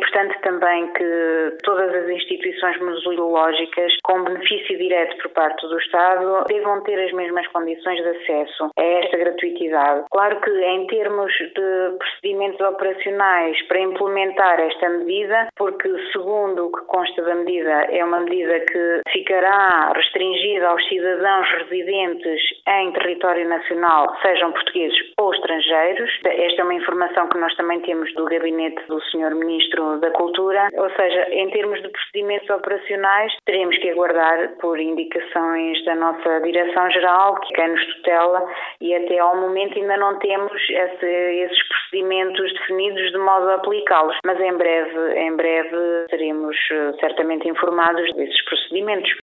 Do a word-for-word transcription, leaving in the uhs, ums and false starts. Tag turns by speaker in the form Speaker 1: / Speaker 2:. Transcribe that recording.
Speaker 1: importante também que todas as instituições museológicas com benefício direto por parte do Estado devam ter as mesmas condições de acesso a esta gratuitidade. Claro que em termos de procedimentos operacionais para implementar esta medida, porque segundo o que consta da medida, é uma medida que ficará restringida aos cidadãos residentes em território nacional, sejam portugueses ou estrangeiros. Esta é uma informação que nós também temos do gabinete do senhor Ministro da Cultura, ou seja, em termos de procedimentos operacionais, teremos que aguardar por indicações da nossa Direção-Geral, que quem nos tutela, e até ao momento ainda não temos esse, esses procedimentos definidos de modo a aplicá-los, mas em breve, em breve seremos certamente informados desses procedimentos.